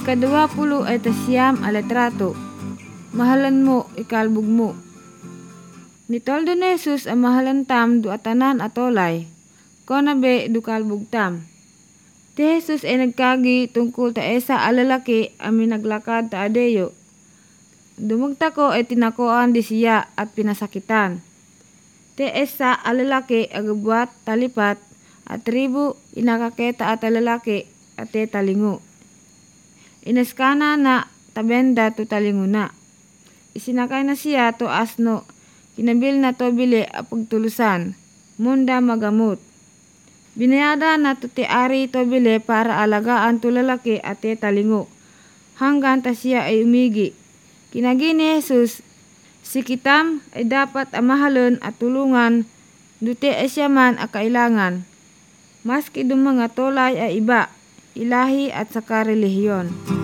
Ika-20 ay tasiyam a letrato. Mahalan mo, ikalbog mo. Nitoldo ni Jesus ang mahalan tam do atanan atolay. Konabe do kalbog tam. Ti Jesus ay nagkagi tungkol ta esa alalaki amin naglakad ta adeyo. Dumugta ko ay tinakoan di siya at pinasakitan. Ti esa alalaki agabuat talipat at tribu inakaketa at alalaki at te talingo. Inaskana na tabenda to talingo na. Isinakay na siya to asno, kinabil na to bili apagtulusan, munda magamot. Binayada na to ti ari to bili para alagaan to lalaki at te talingo. Hanggang ta siya ay umigi. Kinagi ni Jesus, si kitam ay dapat amahalon at tulungan, dute ay siya man a kailangan. Maski dum mga tolay ay iba, ilahi at saka relihiyon.